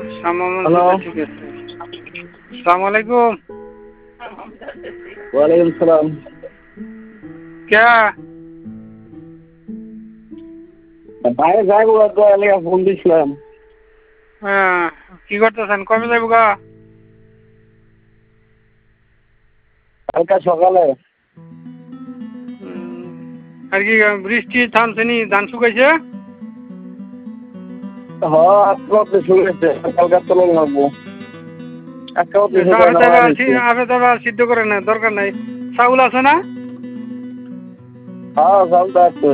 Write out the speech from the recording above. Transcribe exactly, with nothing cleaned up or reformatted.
Hello, ঠিক আছে। আসসালামু আলাইকুম। ওয়ালাইকুম সালাম। কে বাইরে যাইবো তো এলাকা ফোন দিছিলাম। হ্যাঁ, কি করতেছেন? কবে যাইব গা? কালকা সকালে। উম, আর কি বৃষ্টি থামছেনি, ধান শুকাইছে? হ আজকে অত শুনেছে কালকা তো লাগবো। আজকে অত শুকায় আপে না তবে বাইরেছি। আপে তবে সিদ্ধ করে না, দরকার নাই। চাউল আছে না? হ্যাঁ চালটা আছে।